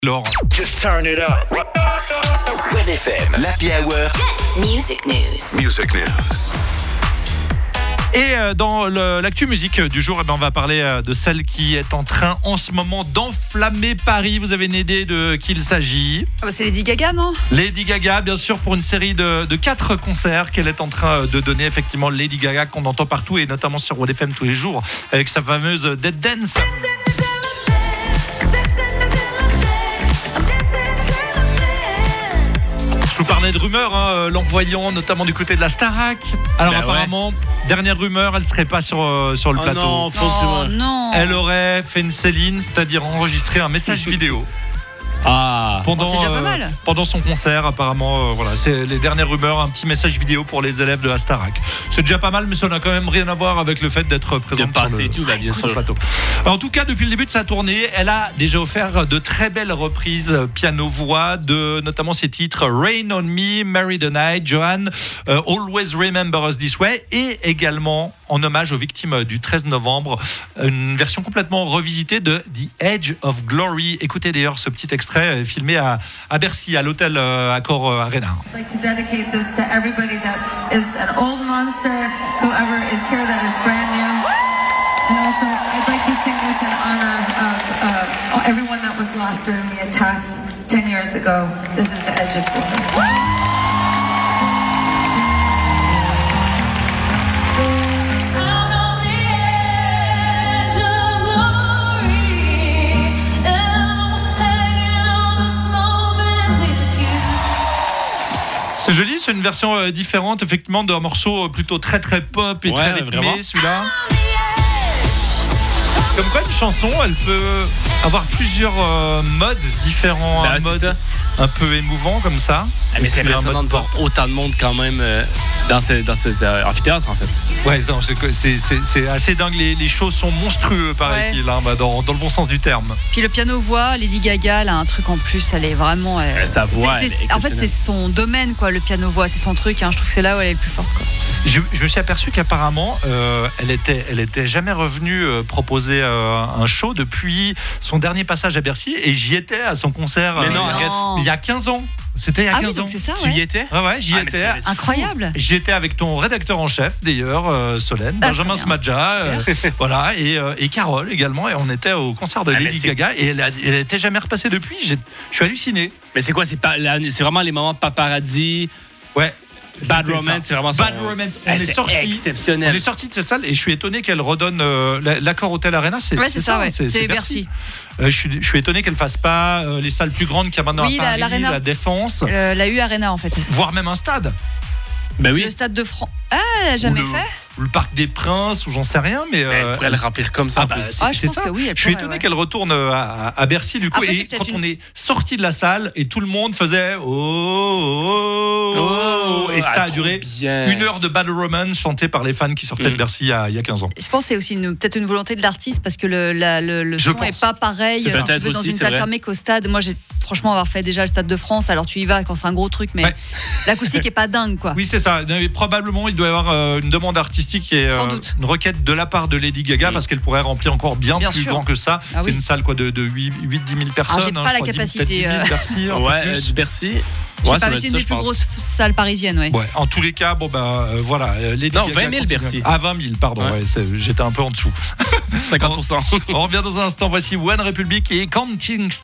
Laure. Just turn it up. Red FM, l'Happy Hour. Music News. Music News. Et dans l'actu musique du jour, on va parler de celle qui est en train en ce moment d'enflammer Paris. Vous avez une idée de qui il s'agit ? C'est Lady Gaga, non ? Lady Gaga, bien sûr, pour une série de 4 concerts qu'elle est en train de donner. Effectivement, Lady Gaga qu'on entend partout et notamment sur Red FM tous les jours avec sa fameuse Dead Dance. Je vous parlais de rumeurs, l'envoyant notamment du côté de la Starac. Alors apparemment, dernière rumeur, elle serait pas sur le plateau. Non, fausse rumeur. Non. Elle aurait fait une Céline, c'est-à-dire enregistrer un message vidéo. C'est déjà pas mal. Pendant son concert, apparemment, voilà, c'est les dernières rumeurs, un petit message vidéo pour les élèves de la Starac. C'est déjà pas mal, mais ça n'a quand même rien à voir avec le fait d'être présente sur le plateau. En tout cas, depuis le début de sa tournée, elle a déjà offert de très belles reprises piano-voix de notamment ses titres Rain on Me, Marry the Night, Joanne, Always Remember Us This Way, et également en hommage aux victimes du 13 novembre, une version complètement revisitée de The Edge of Glory. Écoutez d'ailleurs ce petit extrait filmé à Bercy, à l'hôtel Accor Arena. I'd like to dedicate this to everybody that is an old monster, whoever is here that is brand new. And also, I'd like to sing this in honor of everyone that was lost during the attacks 10 years ago. This is The Edge of Glory. C'est joli, c'est une version différente effectivement d'un morceau plutôt très très pop et très rythmé, vraiment. Celui-là. Comme quoi une chanson, elle peut avoir plusieurs modes différents, un mode un peu émouvant comme ça. Mais c'est impressionnant de voir autant de monde quand même dans cet amphithéâtre en fait. Ouais, non, c'est assez dingue, les shows sont monstrueux paraît-il, dans le bon sens du terme. Puis le piano-voix, Lady Gaga, elle a un truc en plus, elle est vraiment... sa voix, en fait c'est son domaine, quoi, le piano-voix, c'est son truc, je trouve que c'est là où elle est le plus forte, quoi. Je me suis aperçu qu'apparemment elle était jamais revenue proposer un show depuis son dernier passage à Bercy, et j'y étais à son concert. Mais non, arrête. Il y a 15 ans. C'était il y a 15 ans. C'est ça, tu y étais ? Ouais, j'y étais. Incroyable. J'y étais avec ton rédacteur en chef d'ailleurs, Solène, Benjamin Smadja, voilà, et Carole également, et on était au concert de Lady Gaga, et elle était jamais repassée depuis. Je suis halluciné. Mais c'est quoi ? C'est vraiment les moments de paparazzi. Ouais. Bad Romance, c'est vraiment Bad Romance. On est sorti exceptionnel. On est sorti de cette salle et je suis étonné qu'elle redonne l'Accor Hotel Arena. C'est ça. C'est Bercy. Je suis étonné qu'elle fasse pas les salles plus grandes qu'il y a maintenant à Paris, la Défense, la U Arena en fait. Voire même un stade. Ben oui. Le stade de France. Elle a jamais fait. Le Parc des Princes ou j'en sais rien, mais elle pourrait le remplir comme ça. Je pense que oui. Je suis étonné qu'elle retourne à Bercy du coup. Et quand on est sorti de la salle et tout le monde faisait et ça a duré 1 heure de Bad Romance chanté par les fans qui sortaient de Bercy il y a 15 ans. Je pense que c'est aussi peut-être une volonté de l'artiste parce que le son n'est pas pareil si tu veux dans une salle fermée qu'au stade. Moi j'ai franchement avoir fait déjà le Stade de France, alors tu y vas quand c'est un gros truc, mais l'acoustique est pas dingue, quoi. Oui, c'est ça. Probablement il doit y avoir une demande artistique et une requête de la part de Lady Gaga parce qu'elle pourrait remplir encore bien plus grand que ça. C'est une salle de 8-10 000 personnes. J'ai pas la capacité. Du Bercy. C'est une des plus grosses salles parisiennes, ouais. En tous les cas, voilà. Lady Gaga 20 000 Bercy. 20 000, pardon. Ouais. J'étais un peu en dessous. 50%. On revient dans un instant. Voici One Republic et Counting